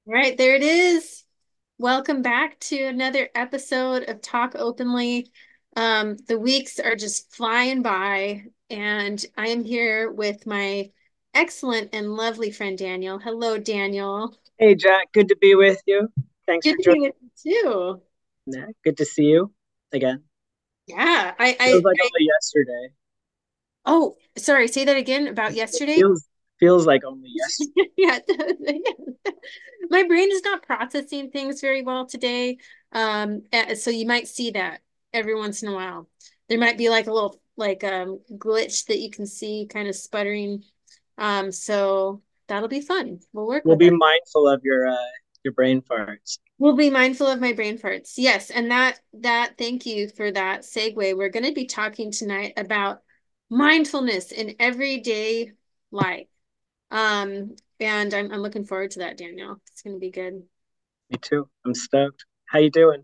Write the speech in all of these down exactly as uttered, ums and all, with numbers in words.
All right, there it is. Welcome back to another episode of Talk Openly. Um, the weeks are just flying by, and I am here with my excellent and lovely friend Daniel. Hello, Daniel. Hey Jack, good to be with you. Thanks Good for to joining. be with you too. Yeah, good to see you again. Yeah, I, Feels I, like I, only yesterday. oh, sorry, say that again about It yesterday. feels feels like only yesterday. Yeah, my brain is not processing things very well today. Um, eh, so you might see that every once in a while. There might be like a little like um glitch that you can see kind of sputtering. Um, so that'll be fun. We'll work We'll with be it. mindful of your uh your brain farts. We'll be mindful of my brain farts. Yes, and that that thank you for that segue. We're going to be talking tonight about mindfulness in everyday life. Um, and I'm I'm looking forward to that, Daniel. It's going to be good. Me too. I'm stoked. How you doing?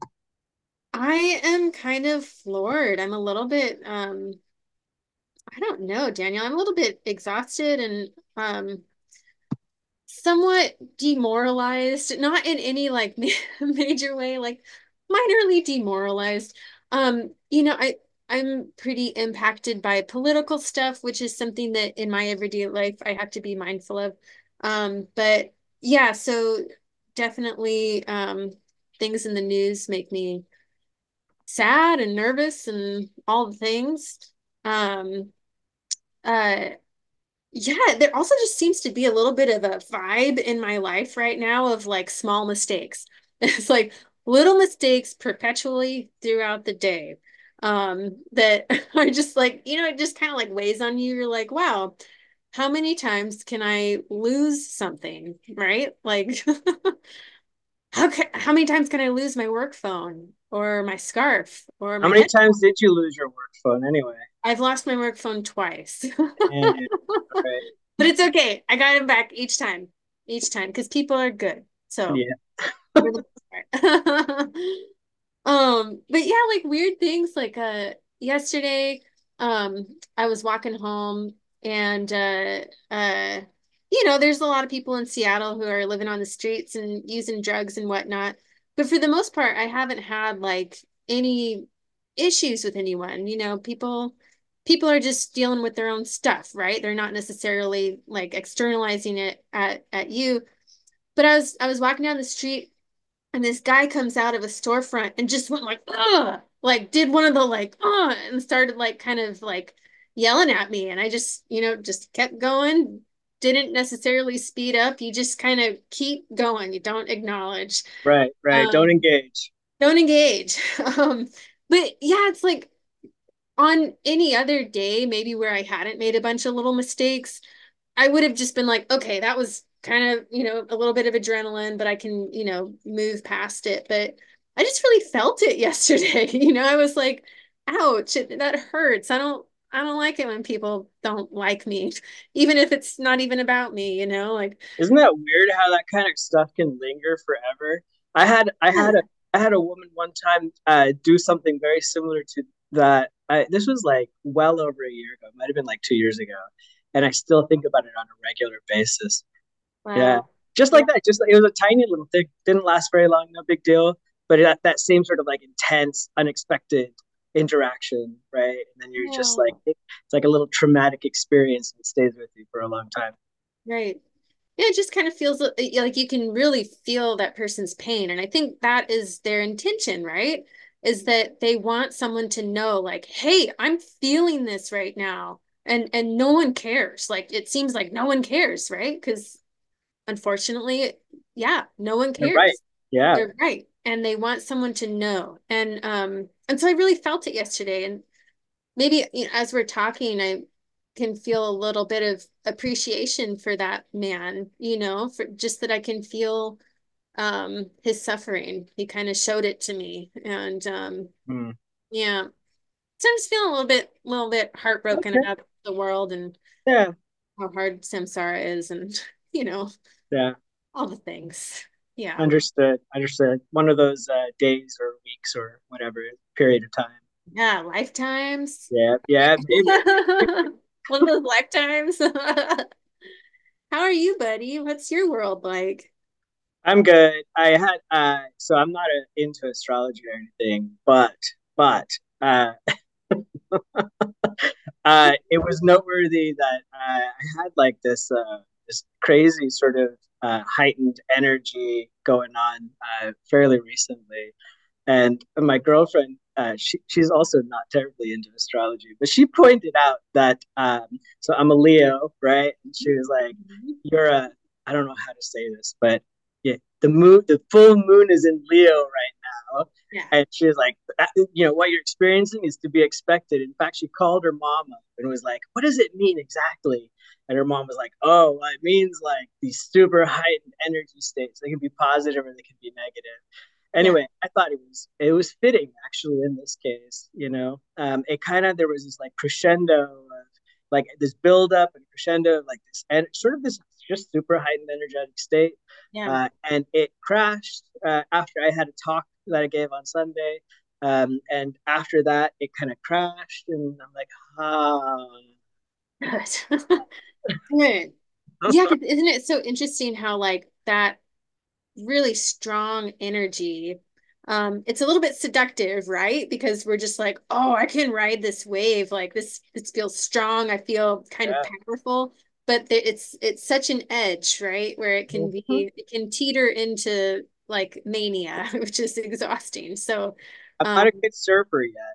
I am kind of floored. I'm a little bit um I don't know, Daniel. I'm a little bit exhausted and um somewhat demoralized, not in any like ma major way, like minorly demoralized. Um, you know, I I'm pretty impacted by political stuff, which is something that in my everyday life I have to be mindful of. Um, but yeah, so definitely um things in the news make me sad and nervous and all the things. Um, uh yeah, there also just seems to be a little bit of a vibe in my life right now of like small mistakes. It's like little mistakes perpetually throughout the day. Um, that are just like, you know, it just kind of like weighs on you. You're like, wow, how many times can I lose something, right? Like, how can, how many times can I lose my work phone or my scarf or How my many head? times did you lose your work phone anyway? I've lost my work phone twice. And right. But it's okay. I got him back each time, each time, because people are good. So Yeah. for the most part. Um, but yeah, like weird things like uh yesterday, um, I was walking home and uh uh you know, there's a lot of people in Seattle who are living on the streets and using drugs and whatnot. But for the most part, I haven't had like any issues with anyone. You know, people people are just dealing with their own stuff, right? They're not necessarily like externalizing it at at you. But I was I was walking down the street and this guy comes out of a storefront and just went like, ugh, like did one of the like, uh, and started like kind of like yelling at me. And I just, you know, just kept going, didn't necessarily speed up. You just kind of keep going. You don't acknowledge. Right, right. Don't Um, engage. don't engage. Um, but yeah, it's like on any other day, maybe where I hadn't made a bunch of little mistakes, I would have just been like, okay, that was kind of, you know, a little bit of adrenaline, but I can, you know, move past it. But I just really felt it yesterday. You know, I was like, ouch, it, that hurts. I don't, I don't like it when people don't like me, even if it's not even about me, you know, like, Isn't that weird how that kind of stuff can linger forever? I had I had a yeah, I had a woman one time uh, do something very similar to that. I, this was like well over a year ago. It might have been like two years ago, and I still think about it on a regular basis. Yeah, wow. just Yeah. like that. Just like, it was a tiny little thing. Didn't last very long. No big deal. But that that same sort of like intense, unexpected interaction, right? And then you're just like Yeah. it's like a little traumatic experience and it stays with you for a long time. Right. Yeah, it just kind of feels li- like you can really feel that person's pain. And I think that is their intention, right? Is that they want someone to know, like, hey, I'm feeling this right now. And and no one cares. Like it seems like no one cares, right? Because unfortunately, yeah, no one You're right. cares. Yeah. They're right. And they want someone to know. And um, and so I really felt it yesterday. And maybe you know, as we're talking, I can feel a little bit of appreciation for that man, you know, for just that I can feel um his suffering. He kind of showed it to me. And um Hmm. yeah. So I'm just feeling a little bit a little bit heartbroken Okay. about the world and Yeah. how hard samsara is and you know, Yeah. all the things. Yeah. Understood. Understood. One of those uh, days or weeks or whatever period of time. Yeah, lifetimes. Yeah. Yeah. Maybe. One of those lifetimes. How are you, buddy? What's your world like? I'm good. I had uh so I'm not a, into astrology or anything, but but uh uh it was noteworthy that uh, I had like this uh this crazy sort of uh heightened energy going on uh fairly recently. And my girlfriend, uh, she, she's also not terribly into astrology, but she pointed out that, um, so I'm a Leo, right? And she was like, Mhm. you're a, I don't know how to say this, but yeah, the moon, the full moon is in Leo right now. Yeah. And she was like, you know, what you're experiencing is to be expected. In fact, she called her mom up and was like, what does it mean exactly? And her mom was like, oh, well, it means like these super heightened energy states. They can be positive or they can be negative. Yeah. Anyway, I thought it was it was fitting actually in this case. You know, um, it kind of there was this like crescendo of like this build up and crescendo of like this and sort of this just super heightened energetic state, Yeah. uh, and it crashed uh, after I had a talk that I gave on Sunday, um, and after that it kind of crashed, and I'm like, ah. Good. Good. Yeah, 'cause isn't it so interesting how like that really strong energy, um, it's a little bit seductive, right? Because we're just like, oh, I can ride this wave. Like this, this feels strong. I feel kind of Yeah. powerful, but the, it's it's such an edge, right? Where it can Mhm. be, it can teeter into like mania, which is exhausting. So, I'm um, not a good surfer yet.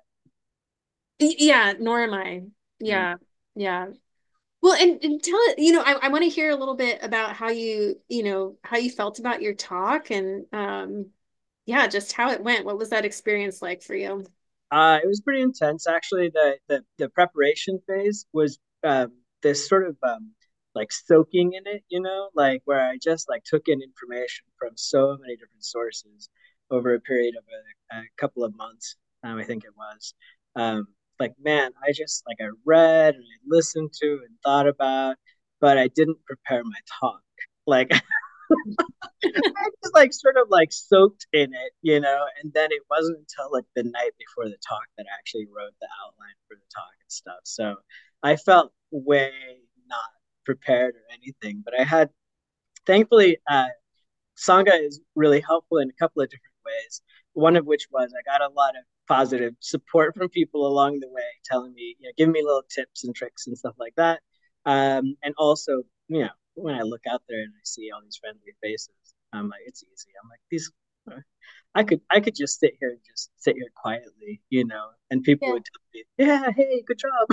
y- yeah, nor am I. Mm. Yeah, yeah. Well, and, and tell it, you know, I, I want to hear a little bit about how you, you know, how you felt about your talk and um yeah, just how it went. What was that experience like for you? Uh, it was pretty intense, actually. The the, the preparation phase was um, this sort of um, like soaking in it, you know, like where I just like took in information from so many different sources over a period of a, a couple of months. Um, I think it was. Um, like man, I just like I read and I listened to and thought about, but I didn't prepare my talk. Like I just like sort of like soaked in it, you know, and then it wasn't until like the night before the talk that I actually wrote the outline for the talk and stuff. So I felt way not prepared or anything, but I had thankfully uh, Sangha is really helpful in a couple of different ways. One of which was I got a lot of positive support from people along the way, telling me, you know, giving me little tips and tricks and stuff like that. Um, and also, you know, when I look out there and I see all these friendly faces, I'm like, it's easy. I'm like, these, I could, I could just sit here and just sit here quietly, you know, and people Yeah. would tell me, yeah, hey, good job.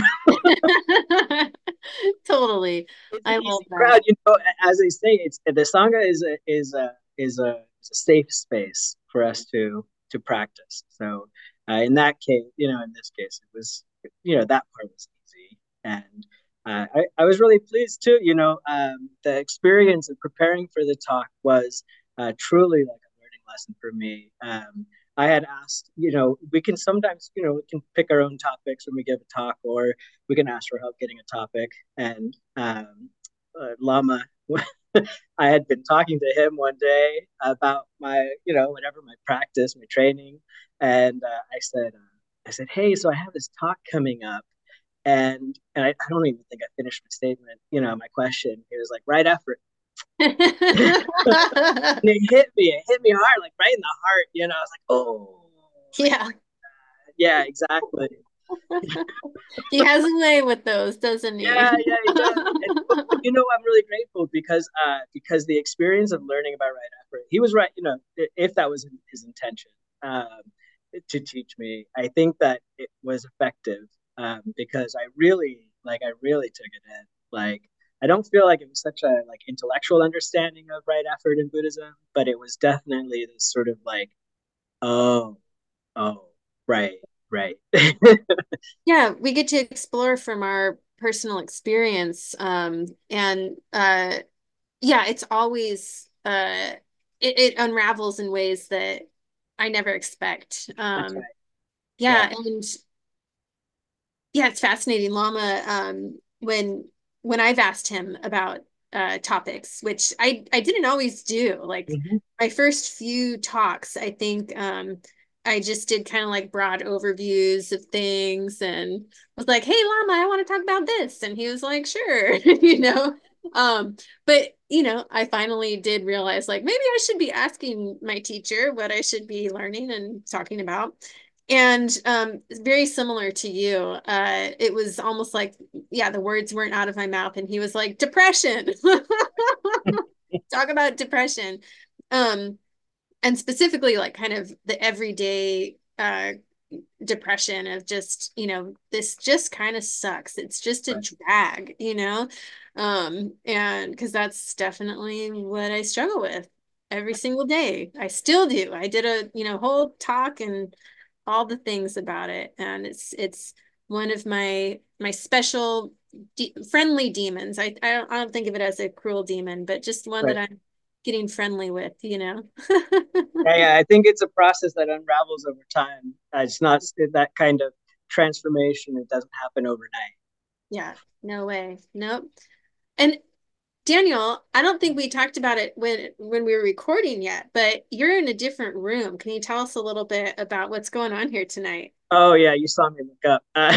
Totally. It's an I love easy that. crowd, you know. As they say, it's the sangha is a is a is a, is a safe space for us to to practice. So uh, in that case, you know, in this case, it was you know that part was easy, and uh, I I was really pleased too. You know, um, the experience of preparing for the talk was uh, truly like a learning lesson for me. Um, I had asked, you know, we can sometimes, you know, we can pick our own topics when we give a talk, or we can ask for help getting a topic. And um, uh, Lama, I had been talking to him one day about my, you know, whatever my practice, my training, and uh, I said, uh, I said, hey, so I have this talk coming up, and and I, I don't even think I finished my statement, you know, my question. He was like, right effort. And it hit me, it hit me hard, like right in the heart, you know. I was like, oh, Yeah. yeah, exactly. He has a way with those, doesn't Yeah, he? yeah, he does. And, but, but you know, I'm really grateful because uh, because the experience of learning about right effort, he was right. You know, if that was his intention um, to teach me, I think that it was effective um, because I really like I really took it in. Like I don't feel like it was such a like intellectual understanding of right effort in Buddhism, but it was definitely this sort of like oh oh right right. Yeah, we get to explore from our personal experience. Um, and uh, yeah, it's always uh, it, it unravels in ways that I never expect. That's Um, right. Yeah. yeah, and yeah, it's fascinating. Lama, um, when when I've asked him about uh, topics, which I I didn't always do. Like Mm-hmm. my first few talks, I think um, I just did kind of like broad overviews of things and was like, "Hey, Lama, I want to talk about this," and he was like, "Sure," you know. Um, but you know, I finally did realize like maybe I should be asking my teacher what I should be learning and talking about. And um, very similar to you, uh, it was almost like, yeah, the words weren't out of my mouth, and he was like, depression. Talk about depression. Um, and specifically like kind of the everyday uh depression of just, you know, this just kind of sucks. It's just a Right. drag, you know? Um, and because that's definitely what I struggle with every single day. I still do. I did a, you know, whole talk and all the things about it. And it's it's one of my my special de friendly demons. I, I don't I don't think of it as a cruel demon, but just one that Right. I'm getting friendly with, you know? Yeah, yeah, I think it's a process that unravels over time. Uh, it's not that kind of transformation. It doesn't happen overnight. Yeah, no way. Nope. And Daniel, I don't think we talked about it when when we were recording yet, but you're in a different room. Can you tell us a little bit about what's going on here tonight? Oh yeah, you saw me look up. Uh,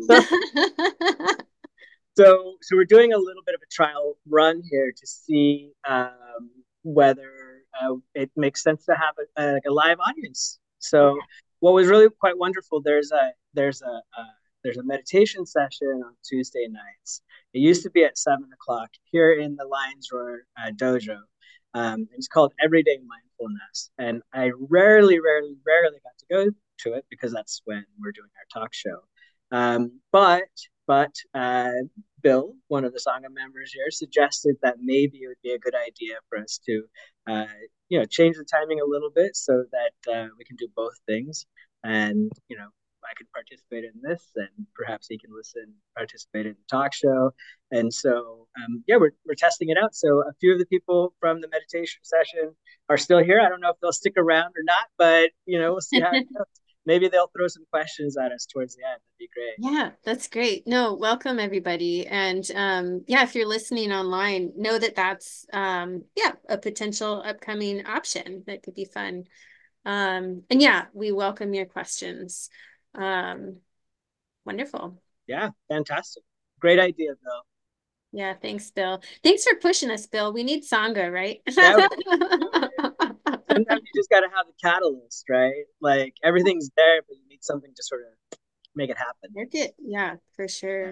so so we're doing a little bit of a trial run here to see um, whether uh, it makes sense to have a, a, like a live audience. So what was really quite wonderful, there's a there's a, a there's a meditation session on Tuesday nights. It used to be at seven o'clock here in the Lions Roar uh, dojo. Um, it's called Everyday Mindfulness, and I rarely, rarely, rarely got to go to it because that's when we're doing our talk show. Um, but but uh, Bill, one of the Sangha members here, suggested that maybe it would be a good idea for us to, uh, you know, change the timing a little bit so that uh, we can do both things. And you know, I can participate in this, and perhaps he can listen, participate in the talk show. And so, um, yeah, we're we're testing it out. So a few of the people from the meditation session are still here. I don't know if they'll stick around or not, but you know, we'll see how it goes. Maybe they'll throw some questions at us towards the end. That'd be great. Yeah, that's great. No, welcome everybody. And um, yeah, if you're listening online, know that that's um, yeah, a potential upcoming option that could be fun. Um, and yeah, we welcome your questions. Um, wonderful. Yeah, fantastic. Great idea, Bill. Yeah, thanks, Bill. Thanks for pushing us, Bill. We need Sangha, right? Yeah, we do. We do. Sometimes you just got to have the catalyst, right? Like everything's there, but you need something to sort of make it happen. Work it. Yeah, for Yeah. sure.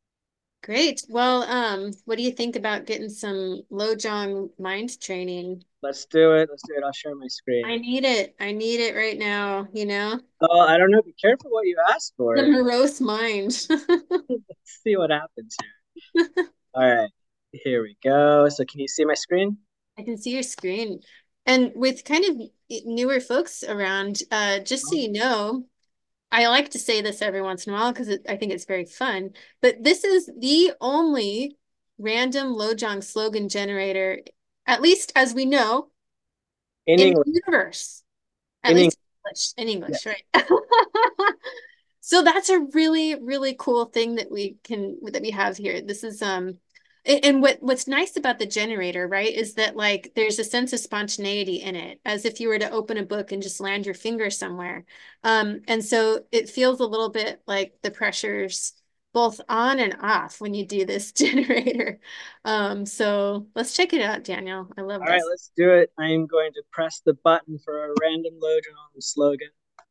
Great. Well, um, what do you think about getting some Lojong mind training? Let's do it. Let's do it. I'll share my I screen. need it. I need it right now, you know? Oh, I don't know. Be careful what you ask The for. morose mind. Let's see what happens here. All right. Here we go. So can you see my screen? I can see your screen. And with kind of newer folks around, uh, just so Oh, you know, I like to say this every once in a while because I think it's very fun, but this is the only random Lojong slogan generator, at least as we know, in in the English. universe, at In English. least in English, in English, Yes. right? So that's a really, really cool thing that we can that we have here. This is um and and what what's nice about the generator, right, is that like there's a sense of spontaneity in it, as if you were to open a book and just land your finger somewhere. Um, and so it feels a little bit like the pressure's both on and off when you do this generator. Um, so let's check it out, Daniel. I love All right, this. let's do it. I'm going to press the button for a random Lojong slogan.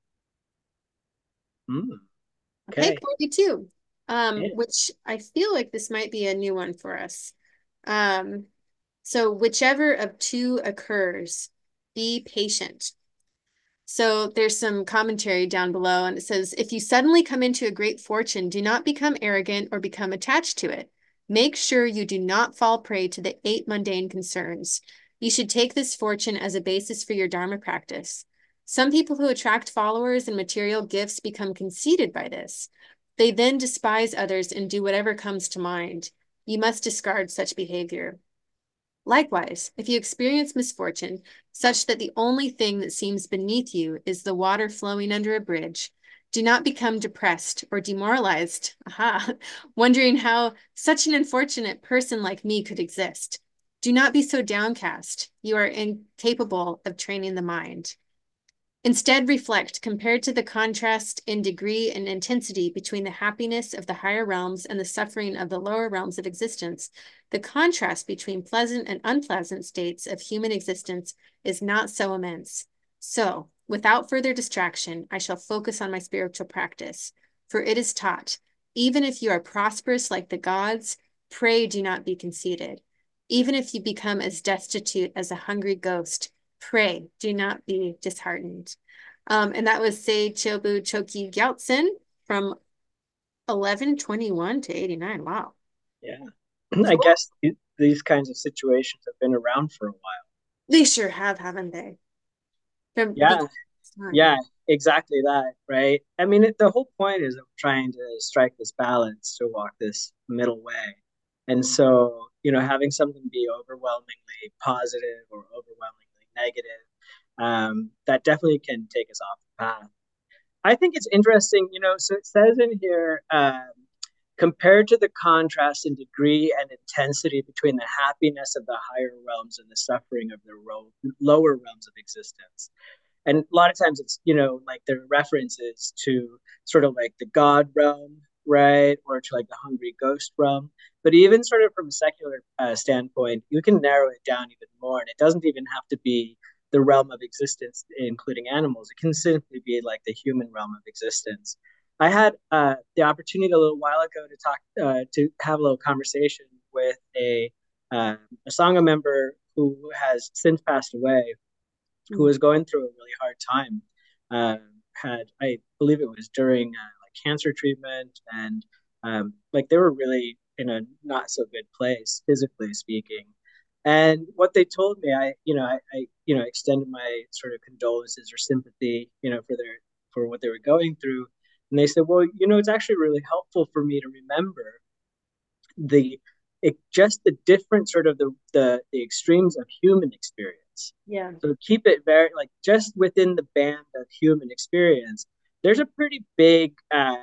Mm, Okay, okay. forty-two. Um, Yeah. which I feel like this might be a new one for us. Um, so whichever of two occurs, be patient. So there's some commentary down below, and it says, if you suddenly come into a great fortune, do not become arrogant or become attached to it. Make sure you do not fall prey to the eight mundane concerns. You should take this fortune as a basis for your Dharma practice. Some people who attract followers and material gifts become conceited by this. They then despise others and do whatever comes to mind. You must discard such behavior. Likewise, if you experience misfortune, such that the only thing that seems beneath you is the water flowing under a bridge, do not become depressed or demoralized, aha, wondering how such an unfortunate person like me could exist. Do not be so downcast. You are incapable of training the mind. Instead, reflect compared to the contrast in degree and intensity between the happiness of the higher realms and the suffering of the lower realms of existence. The contrast between pleasant and unpleasant states of human existence is not so immense. So, without further distraction, I shall focus on my spiritual practice. For it is taught, even if you are prosperous like the gods, pray do not be conceited. Even if you become as destitute as a hungry ghost, pray, do not be disheartened. Um, and that was Seichobu Choki Gyaltsen from eleven twenty-one to eighty-nine. Wow. Yeah. I guess these kinds of situations have been around for a while. They sure have, haven't they? From Yeah, the time. yeah, exactly that, right? I mean, it, the whole point is of trying to strike this balance to walk this middle way. And so, you know, having something be overwhelmingly positive or overwhelmingly negative, um, that definitely can take us off the path. I think it's interesting, you know, so it says in here, um, compared to the contrast in degree and intensity between the happiness of the higher realms and the suffering of the ro- lower realms of existence. And a lot of times it's, you know, like there are references to sort of like the God realm, right? Or to like the hungry ghost realm. But even sort of from a secular uh, standpoint, you can narrow it down even more. And it doesn't even have to be the realm of existence, including animals. It can simply be like the human realm of existence. I had uh, the opportunity a little while ago to talk, uh, to have a little conversation with a, uh, a Sangha member who has since passed away, who was going through a really hard time. Uh, had I believe it was during uh, like cancer treatment, and um, like they were really in a not so good place physically speaking. And what they told me, I you know I, I you know extended my sort of condolences or sympathy, you know, for their for what they were going through. And they said, well, you know, it's actually really helpful for me to remember the it, just the different sort of the, the the extremes of human experience. Yeah. So keep it very like just within the band of human experience. There's a pretty big uh,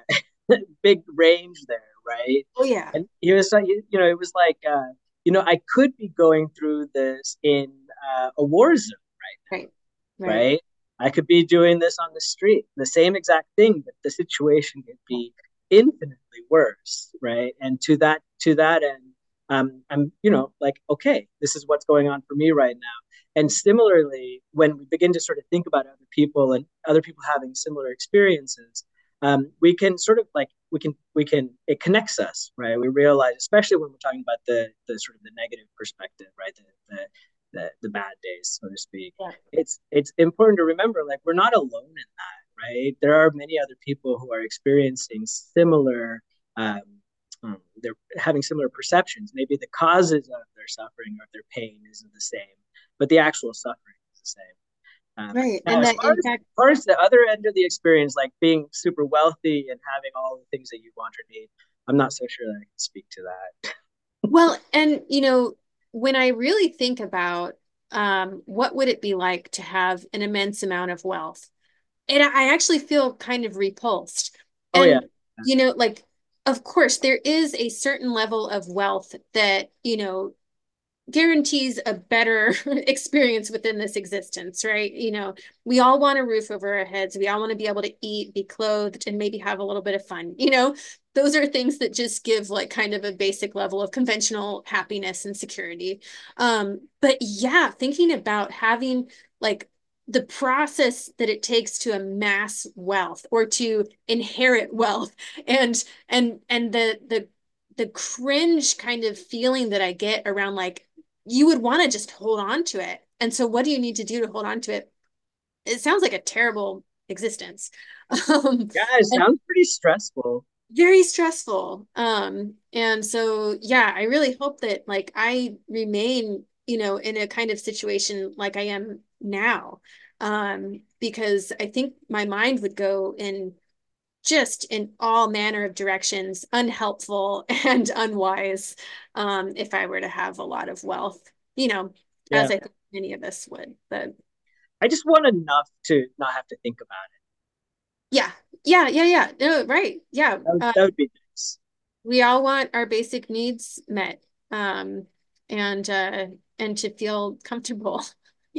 big range there, right? Oh, yeah. And he was like, you know, it was like, uh, you know, I could be going through this in uh, a war zone Right. right now, Right. right? I could be doing this on the street, the same exact thing, but the situation could be infinitely worse, right? And to that to that end, um, I'm you know like okay, this is what's going on for me right now. And similarly, when we begin to sort of think about other people and other people having similar experiences, um, we can sort of like we can we can it connects us, right? We realize, especially when we're talking about the the sort of the negative perspective, right? The the the, the bad days, so to speak. Yeah. It's it's important to remember, like we're not alone in that, right? There are many other people who are experiencing similar. Um, um, they're having similar perceptions. Maybe the causes of their suffering or their pain isn't the same, but the actual suffering is the same. Um, Right. now, And as that far as, impact. as far as the other end of the experience, like being super wealthy and having all the things that you want or need, I'm not so sure that I can speak to that. Well, and you know, when I really think about um, what would it be like to have an immense amount of wealth, and I actually feel kind of repulsed. Oh yeah, And, you know, like, of course, there is a certain level of wealth that, you know, guarantees a better experience within this existence, right? You know, we all want a roof over our heads. We all want to be able to eat, be clothed, and maybe have a little bit of fun. You know, those are things that just give like kind of a basic level of conventional happiness and security. Um, but yeah, thinking about having like the process that it takes to amass wealth or to inherit wealth and and and the the the cringe kind of feeling that I get around like you would want to just hold on to it. And so what do you need to do to hold on to it? It sounds like a terrible existence. Um, yeah, it and sounds pretty stressful. very stressful. Um, and so yeah, I really hope that like I remain, you know, in a kind of situation like I am now. Um, because I think my mind would go in just in all manner of directions, unhelpful and unwise, um, if I were to have a lot of wealth, you know, Yeah, as I think many of us would. But I just want enough to not have to think about it. yeah, yeah, yeah, yeah. No, right. Yeah. That would, Uh, that would be nice. we all want our basic needs met, um, and uh, and to feel comfortable. Yeah.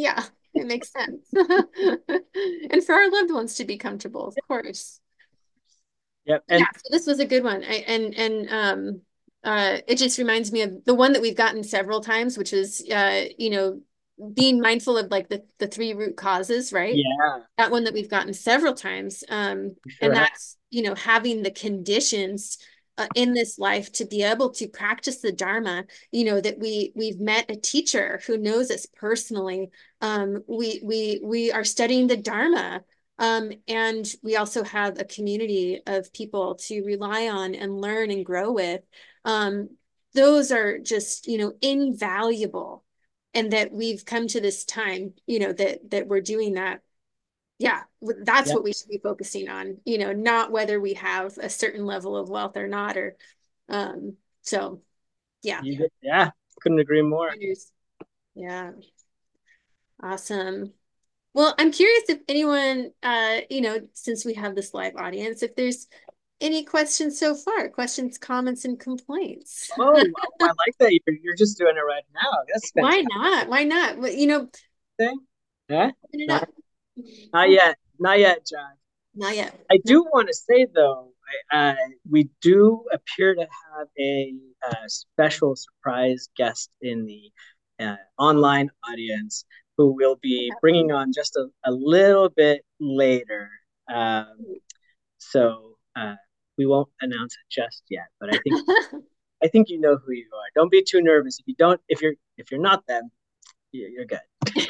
It makes sense. And for our loved ones to be comfortable, of course. Yep. Yeah, And so this was a good one. I, and and um uh it just reminds me of the one that we've gotten several times, which is uh, you know, being mindful of like the the three root causes, right? yeah, That one that we've gotten several times. Um, we and sure have. that's, you know, having the conditions uh, in this life to be able to practice the Dharma, you know, that we we've met a teacher who knows us personally. Um, we we we are studying the Dharma. Um, and we also have a community of people to rely on and learn and grow with. Um, those are just, you know, invaluable. And that we've come to this time, you know, that that we're doing that. Yeah, that's Yep. what we should be focusing on, you know, not whether we have a certain level of wealth or not, or um, so yeah. You get, yeah, couldn't agree more. Yeah, awesome. Well, I'm curious if anyone, uh, you know, since we have this live audience, if there's any questions so far, questions, comments, and complaints. Oh, oh, I like that. You're, you're just doing it right now. That's Why fantastic. not? Why not? Well, you know, Yeah, open it not, up. not yet. Not yet, John. Not yet. I No. do want to say though, uh, we do appear to have a, uh special surprise guest in the uh, online audience who we'll be bringing on just a, a little bit later. Um, so uh, we won't announce it just yet, but I think I think you know who you are. Don't be too nervous. If you don't, if you're if you're not them, you're good.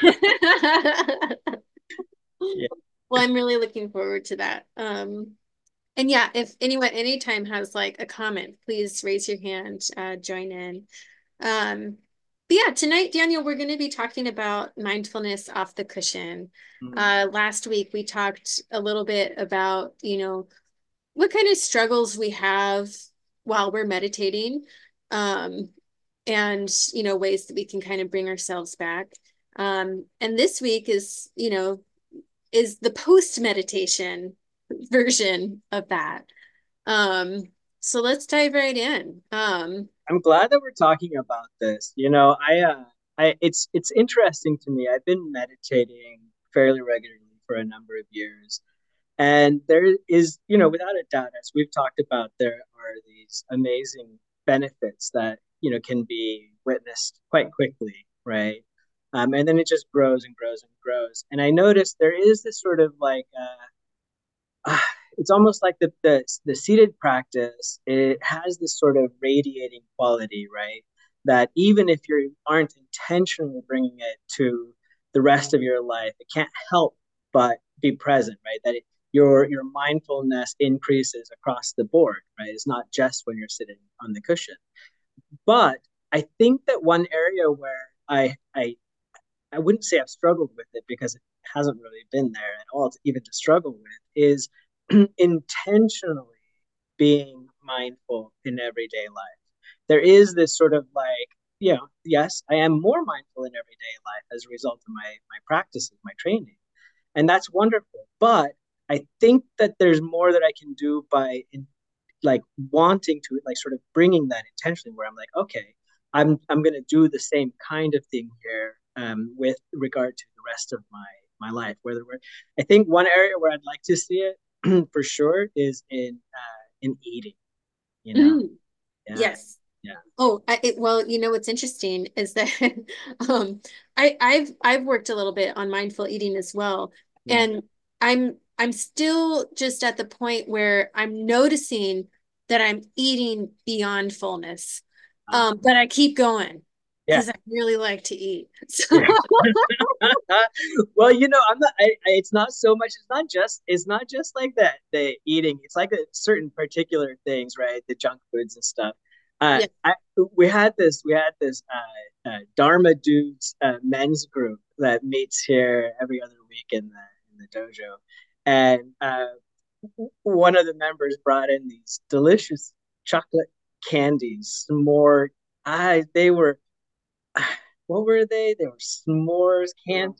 Yeah. Well, I'm really looking forward to that. Um, and yeah, if anyone anytime has like a comment, please raise your hand, uh, join in. Um, but yeah, tonight, Daniel, we're going to be talking about mindfulness off the cushion. Mm. Uh, last week we talked a little bit about, you know, what kind of struggles we have while we're meditating, um, and, you know, ways that we can kind of bring ourselves back. Um, and this week is, you know, is the post meditation version of that. Um, so let's dive right in. Um, I'm glad that we're talking about this. You know, I, uh, I, it's it's interesting to me. I've been meditating fairly regularly for a number of years, and there is, you know, without a doubt, as we've talked about, there are these amazing benefits that you know can be witnessed quite quickly, right? Um, and then it just grows and grows and grows. And I noticed there is this sort of like uh, it's almost like the, the the seated practice, it has this sort of radiating quality, right? That even if you aren't intentionally bringing it to the rest of your life, it can't help but be present, right? That it, your your mindfulness increases across the board, right? It's not just when you're sitting on the cushion. But I think that one area where I I I wouldn't say I've struggled with it because it hasn't really been there at all to even to struggle with is intentionally being mindful in everyday life. There is this sort of like, you know, yes, I am more mindful in everyday life as a result of my my practices, my training. And that's wonderful. But I think that there's more that I can do by in, like wanting to like sort of bringing that intentionally where I'm like, okay, I'm I'm gonna do the same kind of thing here um, with regard to the rest of my my life. Whether we're, I think one area where I'd like to see it for sure is in uh, in eating. You know, mm, yeah, yes. yeah, Oh, I, it, well, you know what's interesting is that um, I, I've I've worked a little bit on mindful eating as well, yeah, and I'm I'm still just at the point where I'm noticing that I'm eating beyond fullness, uh, um, but I keep going yeah. because I really like to eat. So Yeah. Well, you know, I'm not. I, I, it's not so much. It's not just. It's not just like that. The eating. It's like a certain particular things, right? The junk foods and stuff. Uh, yeah. I we had this. We had this uh, uh, Dharma dudes uh, men's group that meets here every other week in the in the dojo, and uh, one of the members brought in these delicious chocolate candies. More. I they were what were they? They were s'mores can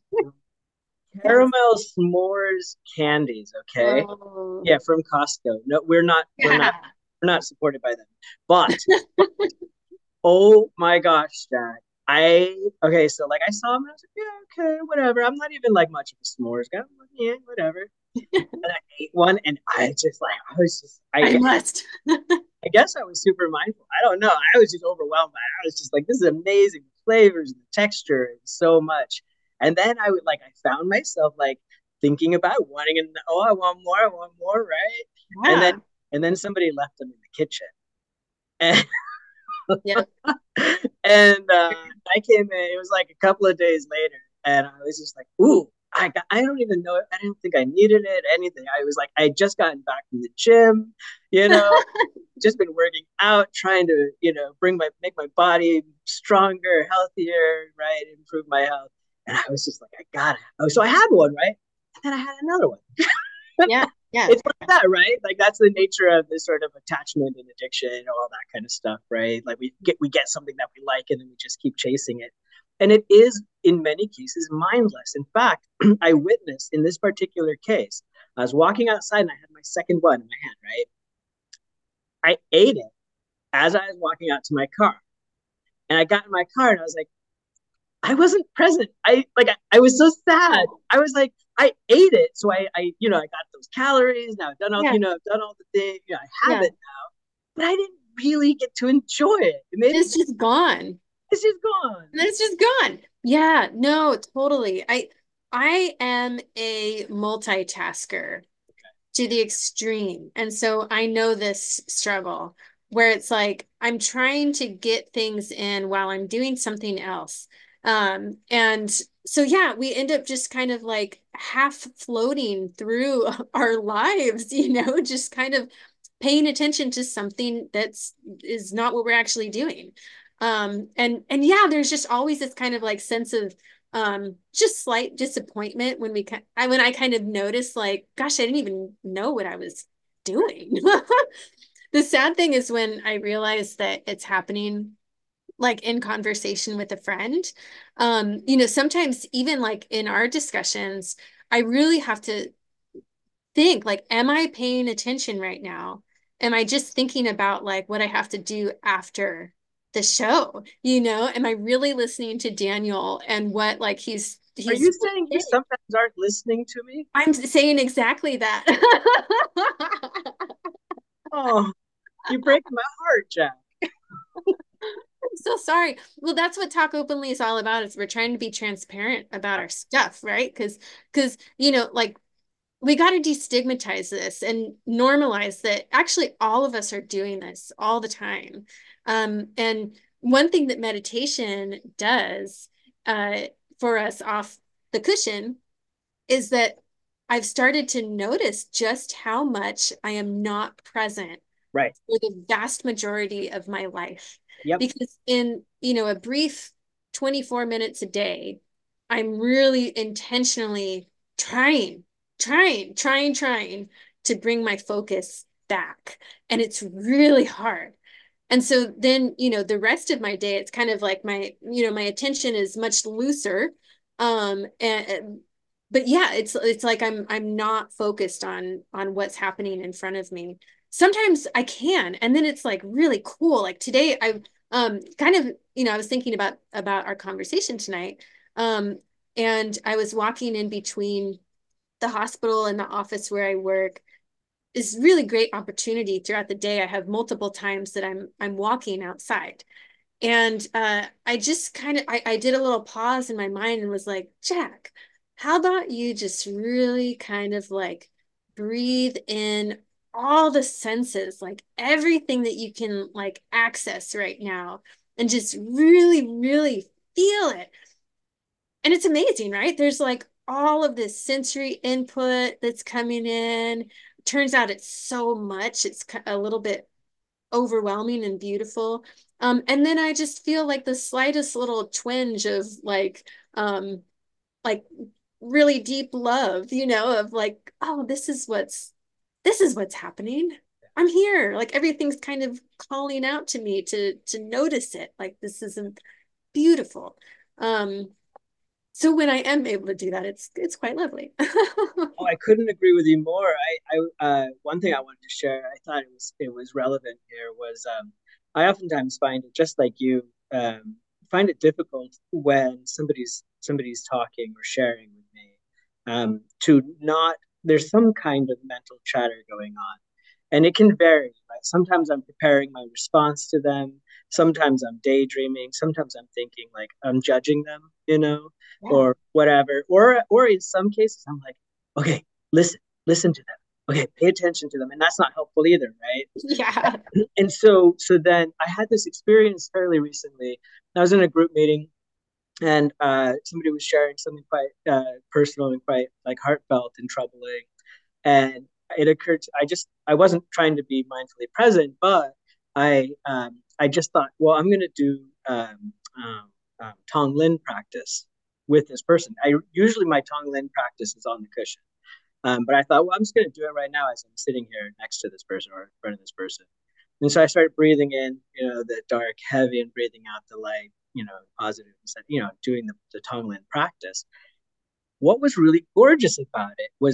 Yes. caramel s'mores candies. Okay, Oh. yeah, from Costco. No, we're not. We're not. We're not supported by them. But, but oh my gosh, Jack! I okay, so like I saw him and I was like, yeah, okay, whatever. I'm not even like much of a s'mores guy. I'm like, yeah, whatever. And I ate one, and I just like I was just I I guess must. I guess I was super mindful. I don't know. I was just overwhelmed by it. I was just like, this is amazing. The flavors, the texture, and so much. And then I would like I found myself like thinking about wanting and oh, I want more, I want more, right? And then Yeah. and then somebody left them in the kitchen. And Yeah. and uh, I came in. It was like a couple of days later, and I was just like, "Ooh, I got, I don't even know. I didn't think I needed it. Anything. I was like, I had just gotten back from the gym, you know, just been working out, trying to, you know, bring my make my body stronger, healthier, right, improve my health. And I was just like, I got it. Oh, so I had one, right, and then I had another one. Yeah. Yeah. It's like that, right? Like that's the nature of this sort of attachment and addiction and all that kind of stuff, right? Like we get we get something that we like and then we just keep chasing it. And it is in many cases mindless. In fact, I witnessed in this particular case, I was walking outside and I had my second one in my hand, right? I ate it as I was walking out to my car. And I got in my car and I was like, I wasn't present. I like I, I was so sad. Oh, I was like, I ate it. So I, I, you know, I got those calories. Now I've done all, yeah. you know, I've done all the things. You know, I have Yeah. it, but I didn't really get to enjoy it. It made me It's just, just gone. it's just gone. And it's just gone. Yeah, no, totally. I I am a multitasker to the extreme. And so I know this struggle where it's like I'm trying to get things in while I'm doing something else. Um, and so yeah, we end up just kind of like half floating through our lives, you know, just kind of paying attention to something that's is not what we're actually doing. Um, and and yeah, there's just always this kind of like sense of um just slight disappointment when we I when I kind of noticed like gosh I didn't even know what I was doing. The sad thing is when I realized that it's happening like in conversation with a friend. Um you know, sometimes even like in our discussions I really have to think like am I paying attention right now? Am I just thinking about like what I have to do after the show? You know, am I really listening to Daniel and what like he's Are he's you saying you sometimes aren't listening to me? I'm saying exactly that. Oh, you break my heart, Jack. I'm so sorry. Well, that's what Talk Openly is all about, is we're trying to be transparent about our stuff, right? Because because you know, like we got to destigmatize this and normalize that actually all of us are doing this all the time. Um, and one thing that meditation does uh, for us off the cushion is that I've started to notice just how much I am not present Right. for the vast majority of my life. Yep. Because in, you know, a brief twenty-four minutes a day, I'm really intentionally trying, trying, trying, trying to bring my focus back. And it's really hard. And so then, you know, the rest of my day, it's kind of like my, you know, my attention is much looser. Um, and but yeah, it's it's like I'm I'm not focused on on what's happening in front of me. Sometimes I can, and then it's like really cool. Like today, I um kind of, you know, I was thinking about about our conversation tonight. Um, and I was walking in between the hospital and the office where I work, is really great opportunity throughout the day. I have multiple times that I'm I'm walking outside. And uh, I just kind of I, I did a little pause in my mind and was like, Jack, how about you just really kind of like breathe in all the senses, like everything that you can like access right now, and just really, really feel it. And it's amazing, right? There's like all of this sensory input that's coming in. Turns out it's so much, it's a little bit overwhelming and beautiful. Um, and then I just feel like the slightest little twinge of like, um, like really deep love, you know, of like, oh, this is what's, this is what's happening. I'm here. Like everything's kind of calling out to me to to notice it. Like this isn't beautiful. Um, so when I am able to do that, it's it's quite lovely. Oh, I couldn't agree with you more. I, I, uh, one thing I wanted to share, I thought it was, it was relevant here was, um, I oftentimes find it just like you, um, find it difficult when somebody's somebody's talking or sharing with me, um, to not there's some kind of mental chatter going on, and it can vary. Right? Sometimes I'm preparing my response to them. Sometimes I'm daydreaming. Sometimes I'm thinking like I'm judging them, you know, Yeah. or whatever. Or or in some cases, I'm like, okay, listen, listen to them. Okay, pay attention to them, and that's not helpful either, right? Yeah. And so so then I had this experience fairly recently. I was in a group meeting, and uh, somebody was sharing something quite uh, personal and quite like heartfelt and troubling, and it occurred to, I just I wasn't trying to be mindfully present, but I um, I just thought, well, I'm going to do um, um, um, Tonglen practice with this person. I usually my Tonglen practice is on the cushion, um, but I thought, well, I'm just going to do it right now as I'm sitting here next to this person or in front of this person. And so I started breathing in, you know, the dark, heavy, and breathing out the light, you know, positive, instead, you know, doing the, the Tonglen practice. What was really gorgeous about it was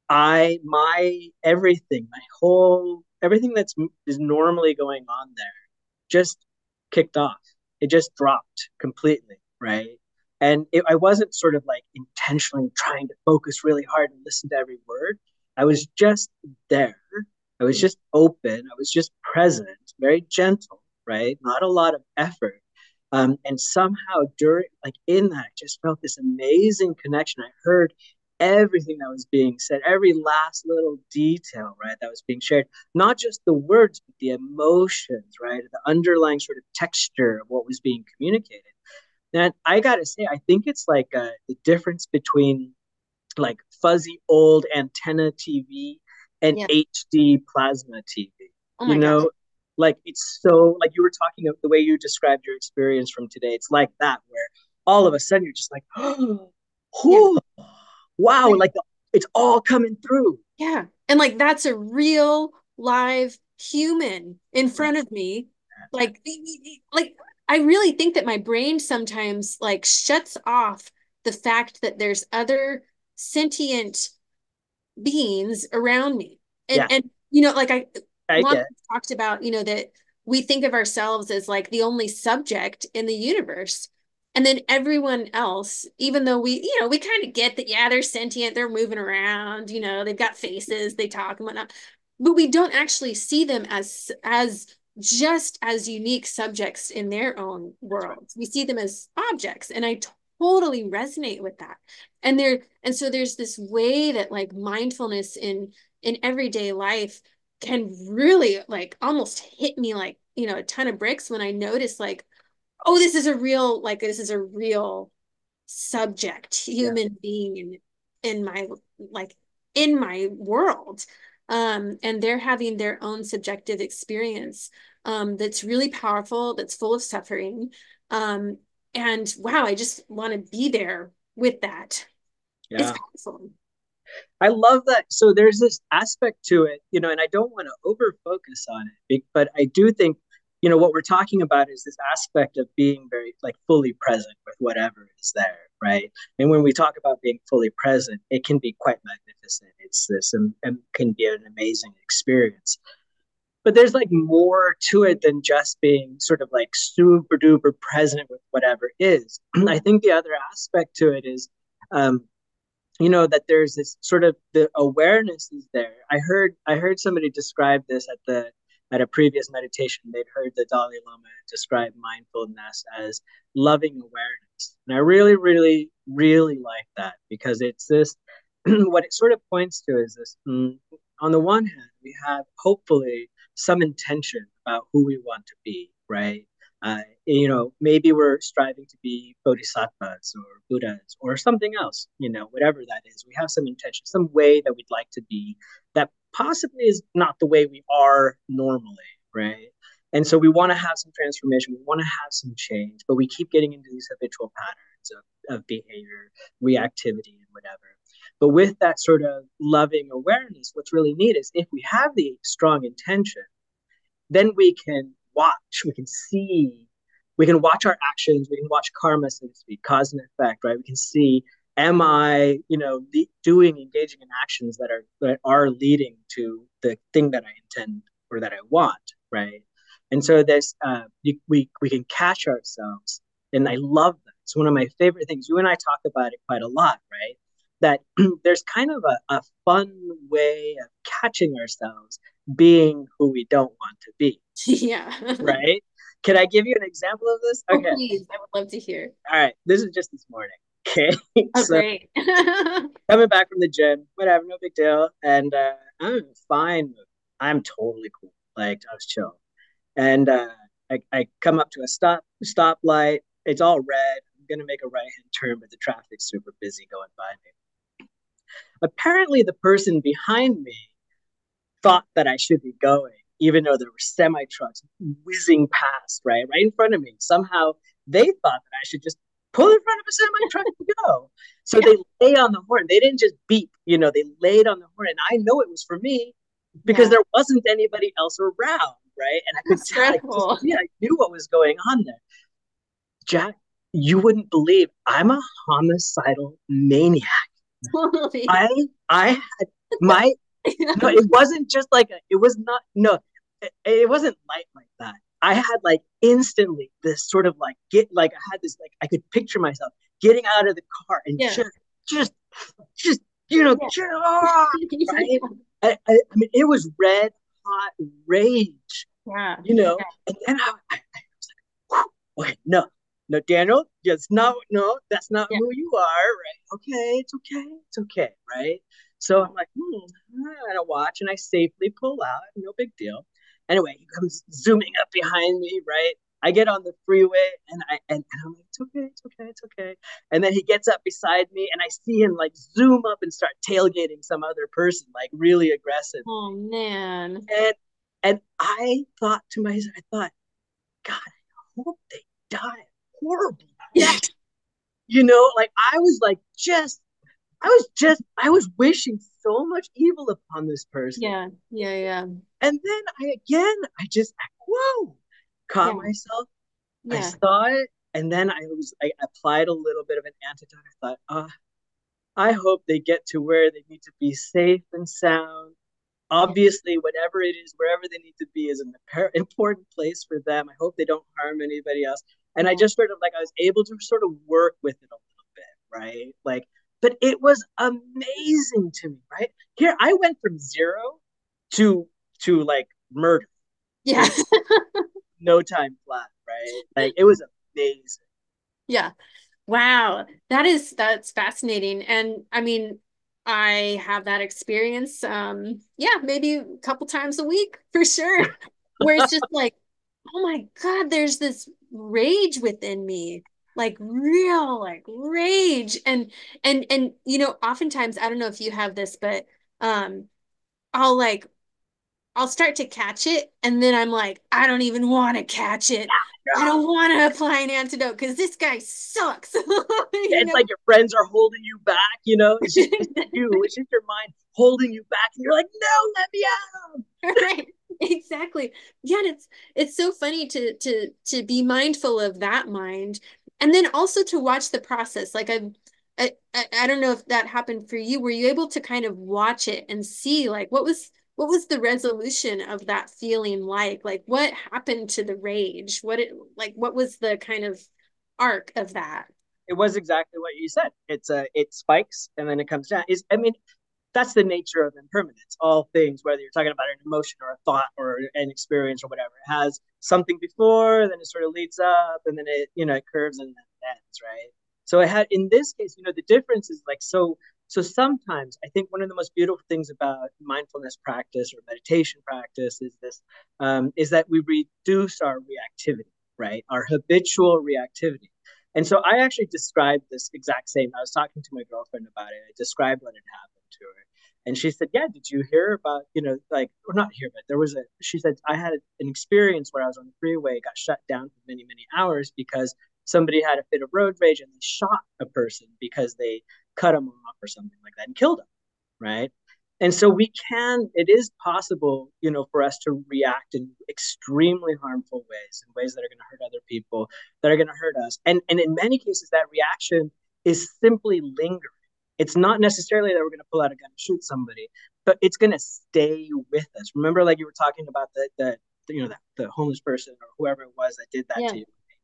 I, my everything, my whole, everything that's is normally going on there just kicked off. It just dropped completely, right? And it, I wasn't sort of like intentionally trying to focus really hard and listen to every word. I was just there. I was just open. I was just present, very gentle, right? Not a lot of effort. Um, and somehow during, like in that, I just felt this amazing connection. I heard everything that was being said, every last little detail, right, that was being shared. Not just the words, but the emotions, right, the underlying sort of texture of what was being communicated. And I gotta say, I think it's like uh, the difference between like fuzzy old antenna T V and Yeah. H D plasma T V. Oh You my gosh. know, like it's so like you were talking of the way you described your experience from today. It's like that where all of a sudden you're just like, Yeah. oh, wow, like the, it's all coming through. Yeah. And like that's a real live human in Right. front of me. Like like I really think that my brain sometimes like shuts off the fact that there's other sentient beings around me. And Yeah, and you know, like I I Lana get it. talked about, you know, that we think of ourselves as like the only subject in the universe. And then everyone else, even though we, you know, we kind of get that, yeah, they're sentient, they're moving around, you know, they've got faces, they talk and whatnot, but we don't actually see them as as just as unique subjects in their own That's right. worlds. We see them as objects. And I totally resonate with that. And there, and so there's this way that like mindfulness in in everyday life can really like almost hit me like, you know, a ton of bricks when I notice like, oh, this is a real, like this is a real subject, Yeah, human being in in my like in my world. Um, and they're having their own subjective experience um, that's really powerful, that's full of suffering. Um, and wow, I just want to be there with that. It's yeah. powerful. I love that. So there's this aspect to it, you know, and I don't want to over focus on it, but I do think, you know, what we're talking about is this aspect of being very like fully present with whatever is there, right? And when we talk about being fully present, it can be quite magnificent. It's this and, and can be an amazing experience. But there's like more to it than just being sort of like super duper present with whatever is. I think the other aspect to it is um, you know that there's this sort of the awareness is there. I heard i heard somebody describe this at the at a previous meditation. They'd heard the Dalai Lama describe mindfulness as loving awareness, and I really really really like that because it's this what it sort of points to is this mm, on the one hand we have hopefully some intention about who we want to be, right? uh, you know, maybe we're striving to be bodhisattvas or Buddhas or something else, you know, whatever that is. We have some intention, some way that we'd like to be that possibly is not the way we are normally, right? And so we want to have some transformation, we want to have some change, but we keep getting into these habitual patterns of, of behavior, reactivity, and whatever. But with that sort of loving awareness, what's really neat is if we have the strong intention, then we can watch, we can see, we can watch our actions, we can watch karma, so to speak, cause and effect, right? We can see, am I, you know, le- doing, engaging in actions that are that are leading to the thing that I intend or that I want, right? And so this, uh, you, we we can catch ourselves And I love that. It's one of my favorite things. You and I talk about it quite a lot, right? That there's kind of a, a fun way of catching ourselves being who we don't want to be, Yeah. right? Can I give you an example of this? Oh, Okay. please. I would love to hear. All right. This is just this morning. Okay. Oh, So great. coming back from the gym, whatever, no big deal. And uh, I'm fine. I'm totally cool. Like I was chill. And uh, I, I come up to a stop stoplight. It's all red. I'm gonna make a right hand turn, but the traffic's super busy going by me. Apparently, the person behind me thought that I should be going, even though there were semi trucks whizzing past, right, right in front of me. Somehow they thought that I should just pull in front of a semi truck and go. So Yeah. they lay on the horn. They didn't just beep, you know, they laid on the horn. And I know it was for me because Yeah. there wasn't anybody else around, right? And I could That's tell, I just, stressful. yeah, I knew what was going on there. Jack, you wouldn't believe I'm a homicidal maniac. Totally. I, I had my no, it wasn't just like a, it was not no, it, it wasn't light like that. I had like instantly this sort of like get like I had this like I could picture myself getting out of the car and Yeah. just just just you know Yeah. get off, right. I, I, I mean it was red hot rage, Yeah. you know, and then I, I, I was like, wait, no, no, Daniel, that's not, no, that's not Yeah. who you are, right? Okay, it's okay, it's okay, right? So Yeah. I'm like, hmm, I gotta watch, and I safely pull out, no big deal. Anyway, he comes zooming up behind me, right? I get on the freeway, and I and, and I'm like, it's okay, it's okay, it's okay. And then he gets up beside me, and I see him like zoom up and start tailgating some other person, like really aggressive. Oh man. And and I thought to myself, I thought, God, I hope they die horrible death. You know, like I was like just I was just I was wishing so much evil upon this person. Yeah. Yeah. Yeah. And then I again I just whoa caught Yeah. myself. I Yeah. saw it and then I was I applied a little bit of an antidote. I thought, uh, I hope they get to where they need to be safe and sound. Yeah. Obviously, whatever it is, wherever they need to be is an important place for them. I hope they don't harm anybody else. And I Yeah. just sort of like I was able to sort of work with it a little bit, right? Like, but it was amazing to me, right? Here, I went from zero to to like murder Yeah. in no time flat, right? Like it was amazing. Yeah. Wow. That is that's fascinating. And I mean, I have that experience um yeah, maybe a couple times a week for sure. Where it's just like, oh my God, there's this rage within me. Like real like rage and and and you know, oftentimes I don't know if you have this, but um I'll like I'll start to catch it, and then I'm like, I don't even want to catch it. I don't want to apply an antidote because this guy sucks. Yeah, You it's know? like your friends are holding you back, you know? It's just it's you, it's just your mind holding you back, and you're like, no, let me out. Right. Exactly. Yeah, and it's it's so funny to to to be mindful of that mind, and then also to watch the process. Like I've I, I I don't know if that happened for you. Were you able to kind of watch it and see like what was what was the resolution of that feeling like? Like what happened to the rage? What it like what was the kind of arc of that? It was exactly what you said. It's a it spikes and then it comes down. Is I mean, that's the nature of impermanence. All things, whether you're talking about an emotion or a thought or an experience or whatever, it has something before, then it sort of leads up, and then it you know it curves and then it ends, right? So it had in this case, you know, the difference is like so. So sometimes I think one of the most beautiful things about mindfulness practice or meditation practice is this um, is that we reduce our reactivity, right? Our habitual reactivity. And so I actually described this exact same. I was talking to my girlfriend about it. I described what had happened to her. And she said, yeah, did you hear about, you know, like, or not hear, but there was a, she said, I had an experience where I was on the freeway, got shut down for many, many hours because somebody had a fit of road rage and they shot a person because they cut them off or something like that and killed them, right? And so we can, it is possible, you know, for us to react in extremely harmful ways, in ways that are going to hurt other people, that are going to hurt us. And, and in many cases, that reaction is simply lingering. It's not necessarily that we're going to pull out a gun and shoot somebody, but it's going to stay with us. Remember, like you were talking about the, the, the you know, the, the homeless person or whoever it was that did that Yeah. to you.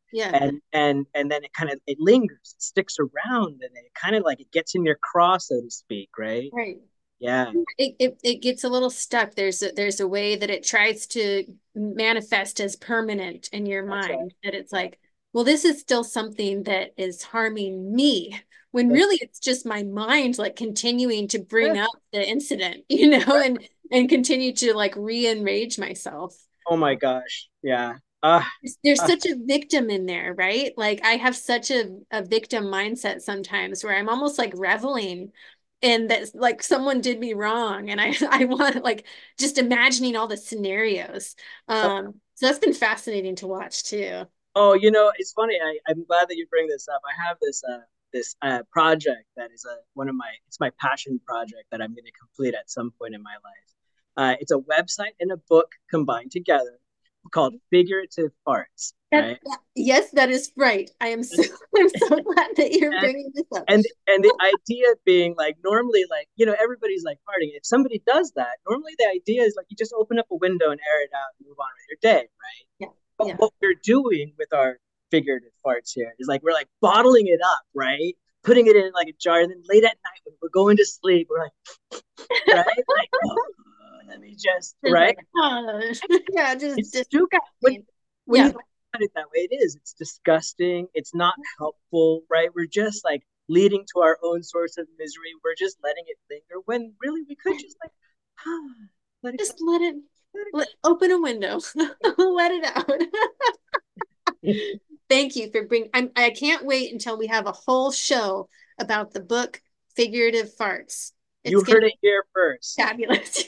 Yeah. and and and then it kind of it lingers, it sticks around, and it kind of like it gets in your craw, so to speak, right? Right. Yeah, It, it it gets a little stuck. There's a, there's a way that it tries to manifest as permanent in your that's right. mind that it's Yeah, like, well, this is still something that is harming me, when that's really it's just my mind like continuing to yeah, bring up the incident, you know, right. and and continue to like re-enrage myself. Oh my gosh, yeah. Uh, There's, there's uh such a victim in there, right? Like I have such a, a victim mindset sometimes where I'm almost like reveling in that like someone did me wrong and I I want like just imagining all the scenarios. Um, so that's been fascinating to watch too. Oh, you know, it's funny. I, I'm glad that you bring this up. I have this uh, this uh, project that is a one of my it's my passion project that I'm going to complete at some point in my life. Uh, it's a website and a book combined together called Figurative Farts. That, Right? that- yes, that is right. I am so And, I'm so glad that you're and bringing this up. and and the idea being like normally like you know everybody's like farting. If somebody does that, normally the idea is like you just open up a window and air it out and move on with your day, right? Yeah, But yeah. what we're doing with our figurative farts here is like we're like bottling it up, right? Putting it in like a jar, and then late at night when we're going to sleep, we're like, right, like, oh, let me just, Just right? like, oh, yeah, just It's stupid when disgusting. when you Yeah. think about it that way. It is. It's disgusting. It's not helpful, right? We're just like leading to our own source of misery. We're just letting it linger when really we could just like ah, let it go, Just let it, let it let, open a window, let it out. go. Thank you for bringing. I'm, I can't wait until we have a whole show about the book Figurative Farts. It's You going to heard it be here first. fabulous.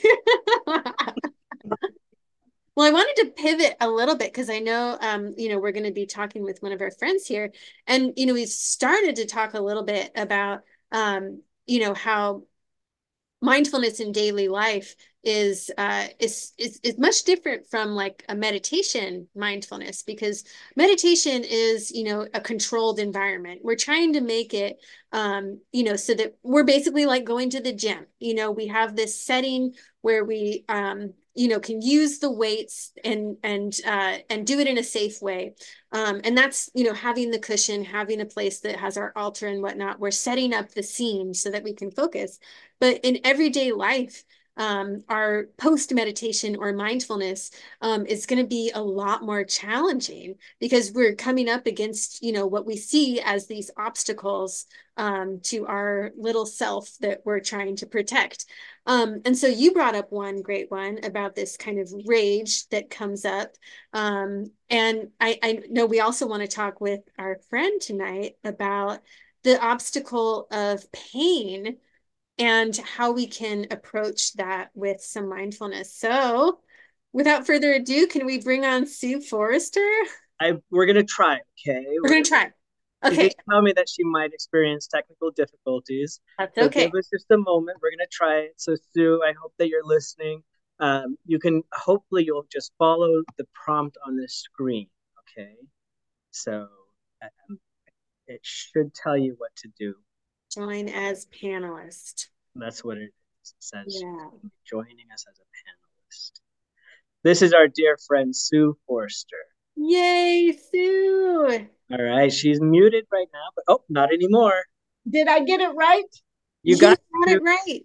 Well, I wanted to pivot a little bit because I know, um, you know, we're going to be talking with one of our friends here, and you know, we've started to talk a little bit about, um, you know, how mindfulness in daily life is uh is, is is much different from like a meditation mindfulness, because meditation is, you know, a controlled environment. We're trying to make it um you know, so that we're basically like going to the gym. You know, we have this setting where we um you know, can use the weights and and uh and do it in a safe way. Um and that's, you know, having the cushion, having a place that has our altar and whatnot. We're setting up the scene so that we can focus. But in everyday life, um, our post meditation or mindfulness um, is going to be a lot more challenging because we're coming up against, you know, what we see as these obstacles um, to our little self that we're trying to protect. Um, and so you brought up one great one about this kind of rage that comes up. Um, and I, I know we also want to talk with our friend tonight about the obstacle of pain and how we can approach that with some mindfulness. So, without further ado, can we bring on Sue Forrester? I we're gonna try. Okay, We're we're going gonna. to try. She did Okay, tell me that she might experience technical difficulties, that's so give okay. us just a moment. We're gonna try it. So Sue, I hope that you're listening. Um, you can hopefully you'll just follow the prompt on this screen. Okay, so um, it should tell you what to do. Join as panelist. That's what it is. It says she's Yeah. joining us as a panelist. This is our dear friend Sue Forster. Yay, Sue. All right, she's muted right now, but oh, not anymore. Did I get it right? You You got got to. it right.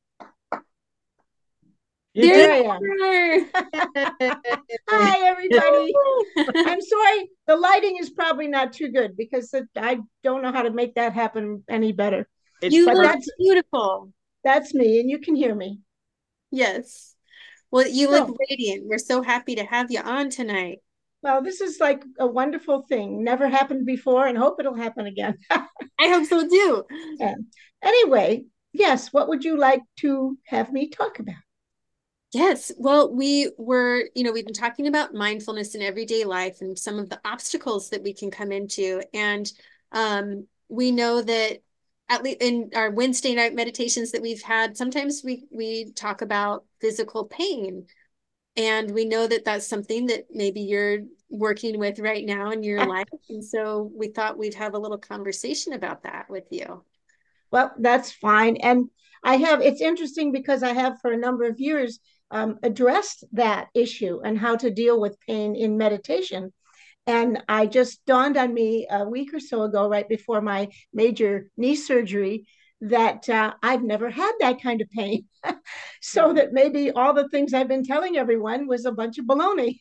You There There did. I you am. are. Hi, everybody. I'm sorry. The lighting is probably not too good because it, I don't know how to make that happen any better. It's You But look that's perfect. beautiful. that's me, and you can hear me. Yes. Well, you look So, radiant. We're so happy to have you on tonight. well, this is like a wonderful thing. Never happened before, and hope it'll happen again. I hope so too. Yeah. Anyway, yes. What would you like to have me talk about? Yes. Well, we were, you know, we've been talking about mindfulness in everyday life and some of the obstacles that we can come into. And um, we know that at least in our Wednesday night meditations that we've had, sometimes we we talk about physical pain. And we know that that's something that maybe you're working with right now in your life. And so we thought we'd have a little conversation about that with you. Well, that's fine. And I have, it's interesting because I have for a number of years um, addressed that issue and how to deal with pain in meditation. And I just dawned on me a week or so ago, right before my major knee surgery, that uh, I've never had that kind of pain. So that maybe all the things I've been telling everyone was a bunch of baloney.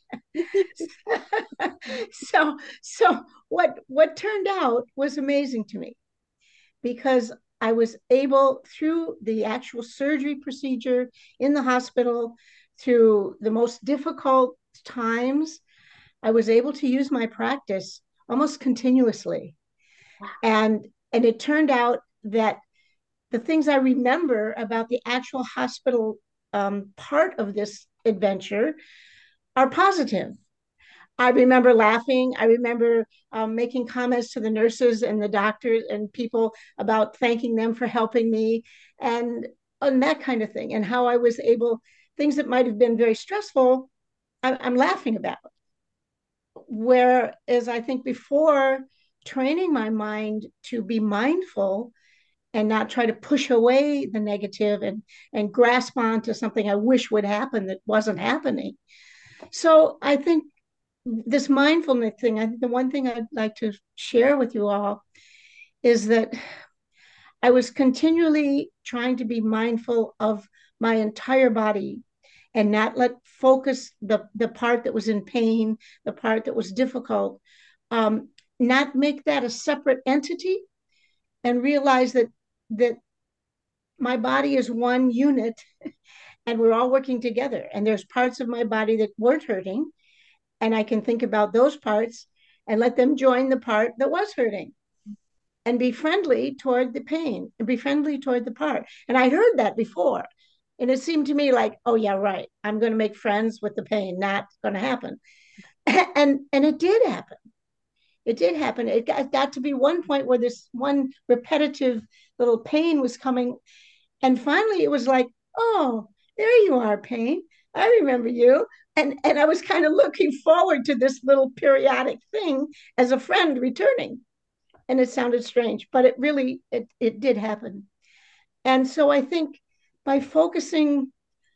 so so what what turned out was amazing to me, because I was able, through the actual surgery procedure in the hospital, through the most difficult times, I was able to use my practice almost continuously. And and it turned out that the things I remember about the actual hospital um, part of this adventure are positive. I remember laughing. I remember um, making comments to the nurses and the doctors and people about thanking them for helping me, and, and that kind of thing. And how I was able, things that might have been very stressful, I, I'm laughing about. Whereas I think before, training my mind to be mindful and not try to push away the negative and, and grasp onto something I wish would happen that wasn't happening. So I think this mindfulness thing, I think the one thing I'd like to share with you all is that I was continually trying to be mindful of my entire body and not let focus the, the part that was in pain, the part that was difficult, um, not make that a separate entity, and realize that that my body is one unit and we're all working together. And there's parts of my body that weren't hurting, and I can think about those parts and let them join the part that was hurting, and be friendly toward the pain and be friendly toward the part. And I heard that before. And it seemed to me like, oh yeah, right. I'm going to make friends with the pain. Not going to happen. And and it did happen. It did happen. It got, got to be one point where this one repetitive little pain was coming. And finally it was like, oh, there you are, pain. I remember you. And and I was kind of looking forward to this little periodic thing as a friend returning. And it sounded strange, but it really it, it did happen. And so I think by focusing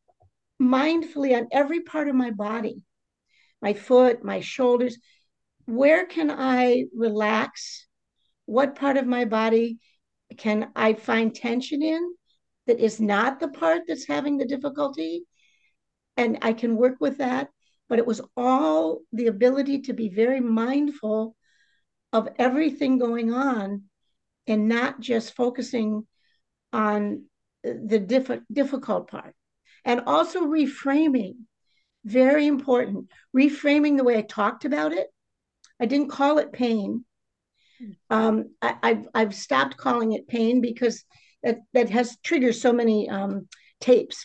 mindfully on every part of my body, my foot, my shoulders, where can I relax? What part of my body can I find tension in that is not the part that's having the difficulty? And I can work with that. But it was all the ability to be very mindful of everything going on and not just focusing on the diff- difficult part. And also reframing, very important, reframing the way I talked about it. I didn't call it pain. Um, I, I've, I've stopped calling it pain because that, that has triggered so many um, tapes.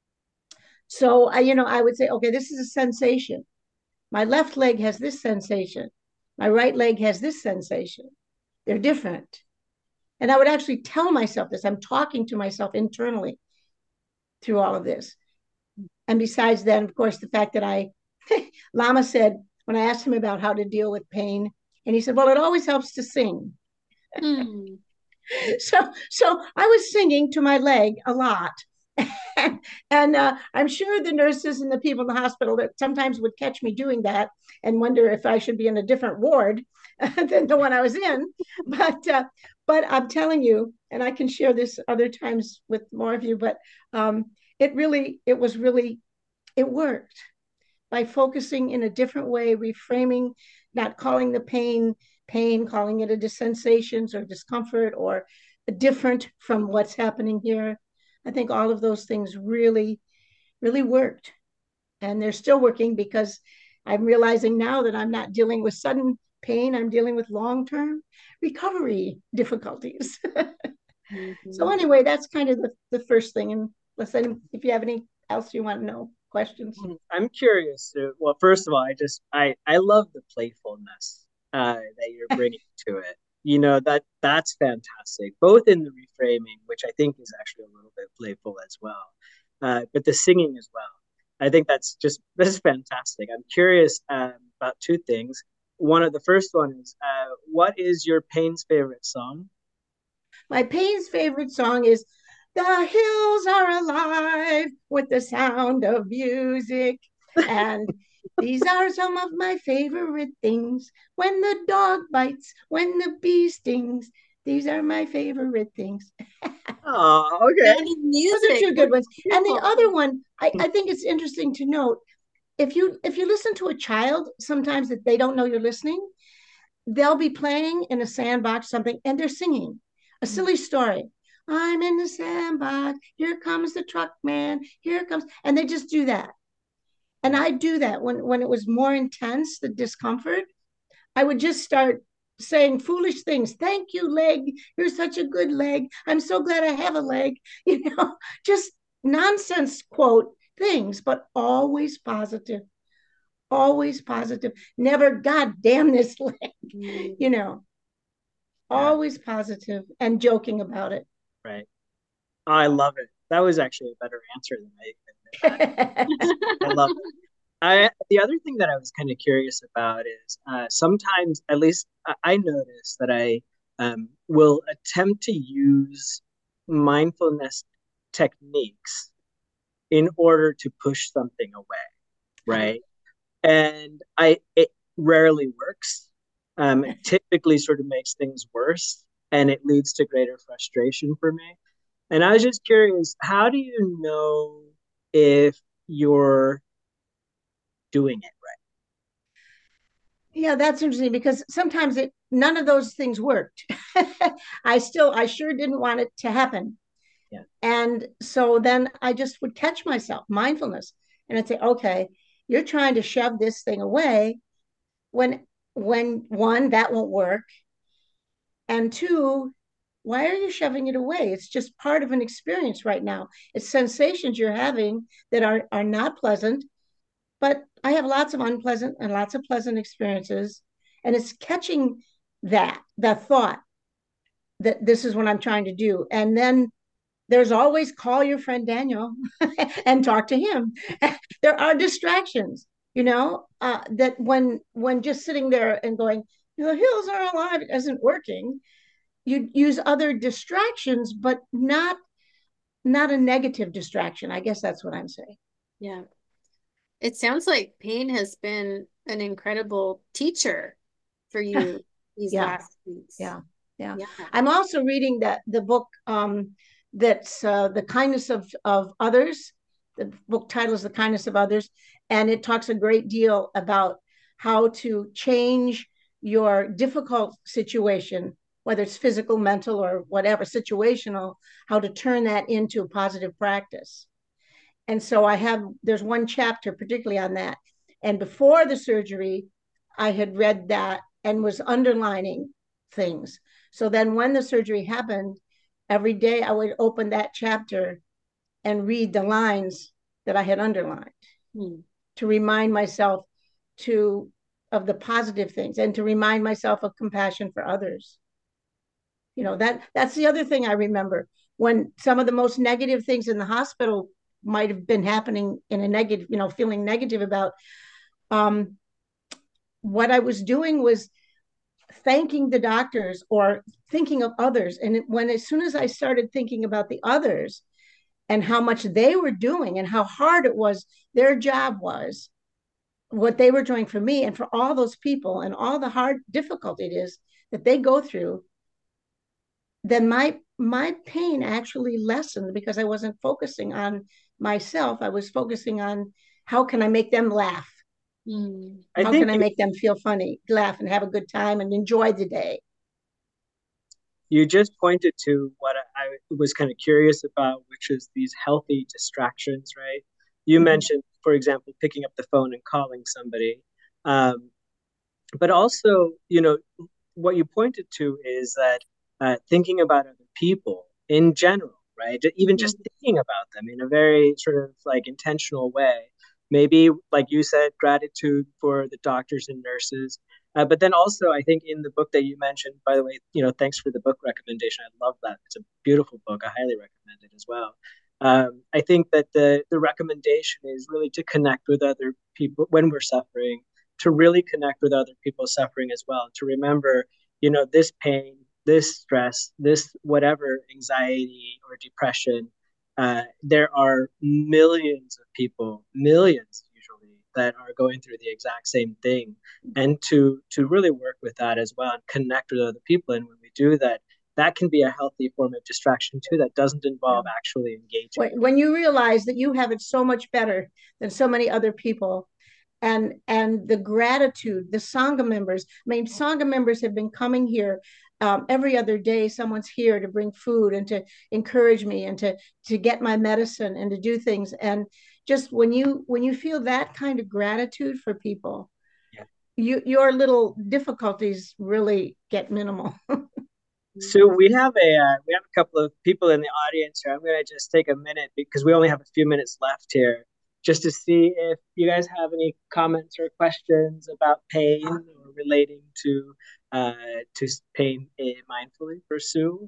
So I, you know, I would say, okay, this is a sensation. My left leg has this sensation. My right leg has this sensation. They're different. And I would actually tell myself this. I'm talking to myself internally through all of this. And besides then, of course, the fact that I, Lama said, when I asked him about how to deal with pain, and he said, well, it always helps to sing. Mm. So, so I was singing to my leg a lot. and and uh, I'm sure the nurses and the people in the hospital that sometimes would catch me doing that and wonder if I should be in a different ward than the one I was in. But uh, but I'm telling you, and I can share this other times with more of you, but um, it really, it was really, it worked by focusing in a different way, reframing, not calling the pain pain, calling it a sensations or discomfort or different from what's happening here. I think all of those things really, really worked. And they're still working because I'm realizing now that I'm not dealing with sudden pain, I'm dealing with long-term recovery difficulties. Mm-hmm. So anyway, that's kind of the, the first thing. And listen, if you have any else you want to know, questions. I'm curious. To, well, first of all, I just I I love the playfulness uh, that you're bringing to it. You know, that that's fantastic, both in the reframing, which I think is actually a little bit playful as well, uh, but the singing as well. I think that's just this is fantastic. I'm curious um, about two things. One of the first one is, uh, what is your Pain's favorite song? My Pain's favorite song is "The Hills Are Alive with the Sound of Music," and These are some of my favorite things. When the dog bites, when the bee stings. These are my favorite things. Oh, okay. Sound of Those are music. two good That's ones. And the beautiful. other one, I, I think it's interesting to note, if you if you listen to a child, sometimes that they don't know you're listening, they'll be playing in a sandbox something and they're singing a silly story. I'm in the sandbox. Here comes the truck man. Here comes, and they just do that. And Yeah. I do that when when it was more intense, the discomfort. I would just start saying foolish things. Thank you, leg. You're such a good leg. I'm so glad I have a leg. You know, just nonsense quote things, but always positive. Always positive. Never, God damn this leg. You Mm. know, Yeah. always positive and joking about it. Right. Oh, I love it. That was actually a better answer than I even imagined. I love it. I the other thing that I was kind of curious about is uh, sometimes, at least I, I notice that I um, will attempt to use mindfulness techniques in order to push something away, right? And I it rarely works. Um, it typically sort of makes things worse, and it leads to greater frustration for me. And I was just curious, how do you know if you're doing it Yeah, that's interesting because sometimes it none of those things worked. I still I sure didn't want it to happen. right? And so then I just would catch myself, mindfulness, and I'd say, okay, you're trying to shove this thing away when when one, that won't work. And two, why are you shoving it away? It's just part of an experience right now. It's sensations you're having that are, are not pleasant, but I have lots of unpleasant and lots of pleasant experiences. And it's catching that, that thought that this is what I'm trying to do. And then there's always call your friend Daniel and talk to him. There are distractions, you know, uh, that when when just sitting there and going, the hills are alive isn't working. You use other distractions, but not not a negative distraction. I guess that's what I'm saying. Yeah. It sounds like pain has been an incredible teacher for you these Yeah, last weeks. yeah, yeah. Yeah. I'm also reading that the book um, that's uh, the kindness of of others. The book title is The Kindness of Others, and it talks a great deal about how to change your difficult situation, whether it's physical, mental, or whatever situational, how to turn that into a positive practice. And so I have, there's one chapter particularly on that. And before the surgery, I had read that and was underlining things. So then when the surgery happened, every day I would open that chapter and read the lines that I had underlined Hmm. to remind myself to of the positive things and to remind myself of compassion for others. You know, that that's the other thing I remember when some of the most negative things in the hospital might have been happening in a negative, you know, feeling negative about um, what I was doing was thanking the doctors or thinking of others. And it, when as soon as I started thinking about the others and how much they were doing and how hard it was, their job was, what they were doing for me and for all those people and all the hard difficult it is that they go through, then my my pain actually lessened because I wasn't focusing on myself. I was focusing on how can I make them laugh? Hmm. I How can think I you make them feel funny, laugh, and have a good time and enjoy the day? you just pointed to what I was kind of curious about, which is these healthy distractions, right? You Mm-hmm. mentioned, for example, picking up the phone and calling somebody. Um, but also, you know, what you pointed to is that uh, thinking about other people in general, right? Even Mm-hmm. just thinking about them in a very sort of like intentional way. Maybe, like you said, gratitude for the doctors and nurses. Uh, but then also, I think in the book that you mentioned, by the way, you know, thanks for the book recommendation. I love that. It's a beautiful book. I highly recommend it as well. Um, I think that the the recommendation is really to connect with other people when we're suffering, to really connect with other people suffering as well, to remember, you know, this pain, this stress, this whatever anxiety or depression, uh, there are millions of people, millions usually, that are going through the exact same thing, and to to really work with that as well and connect with other people. And when we do that, that can be a healthy form of distraction too, that doesn't involve actually engaging. When, when you realize that you have it so much better than so many other people, and and the gratitude, the Sangha members, I mean, Sangha members have been coming here um, every other day. Someone's here to bring food and to encourage me and to to get my medicine and to do things. And just when you when you feel that kind of gratitude for people, Yeah. you your little difficulties really get minimal. So we have a uh, we have a couple of people in the audience here. I'm going to just take a minute because we only have a few minutes left here, just to see if you guys have any comments or questions about pain or relating to uh, to pain uh, mindfully for Sue.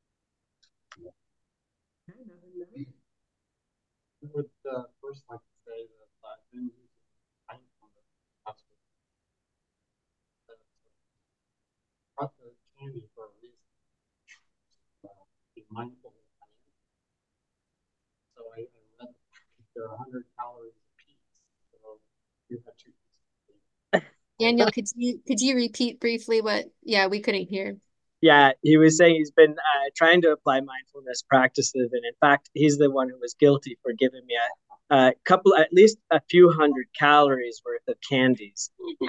I would uh, first like to say that I've been using mindfulness. That's what got the candy for a reason. Uh, be mindful of pain. So I, I read there are one hundred calories a piece. So you have two pieces. Daniel, could you could you repeat briefly what? Yeah, we couldn't hear. Yeah, he was saying he's been uh, trying to apply mindfulness practices, and in fact, he's the one who was guilty for giving me a, a couple, at least a few hundred calories worth of candies.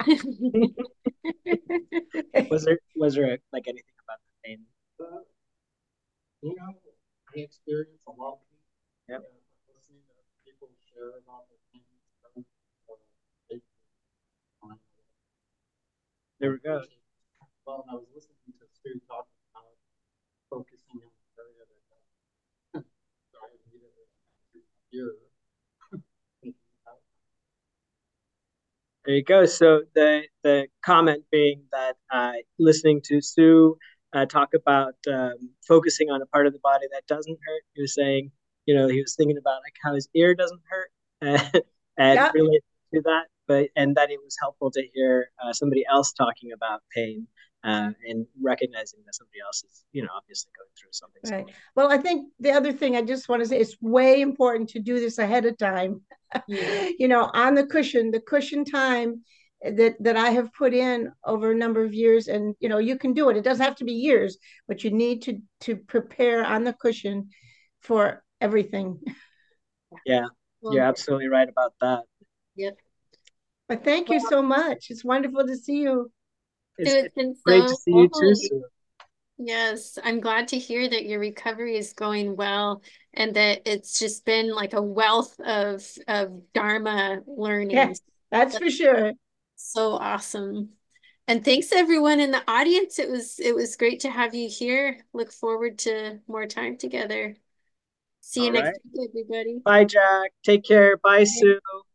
was there was there like anything about the pain? Uh, you know, I experience a lot of pain. Yep. Uh, listening to people share about their pain. Uh, there we go. Well, I was listening to Stu talk about focusing on the area that so I immediately here. There you go. So the the comment being that uh, listening to Sue uh, talk about um, focusing on a part of the body that doesn't hurt, he was saying, you know, he was thinking about like how his ear doesn't hurt and, and Yep. related to that, but and that it was helpful to hear uh, somebody else talking about pain uh, and recognizing that somebody else is, you know, obviously going through something. Right. Similar. Well, I think the other thing I just want to say, it's way important to do this ahead of time. Yeah. You know, on the cushion, the cushion time that that I have put in over a number of years, and you know, you can do it. It doesn't have to be years, but you need to to prepare on the cushion for everything. Yeah, well, you're absolutely right about that. Yep. But thank you so much. It's wonderful to see you. It's, it's been so great to see you too, Sue. Yes, I'm glad to hear that your recovery is going well and that it's just been like a wealth of of Dharma learning. Yeah, that's, that's for sure. So awesome. And thanks everyone in the audience. It was it was great to have you here. Look forward to more time together. See you All next right. week, everybody. Bye, Jack. Take care. Bye, Bye. Sue.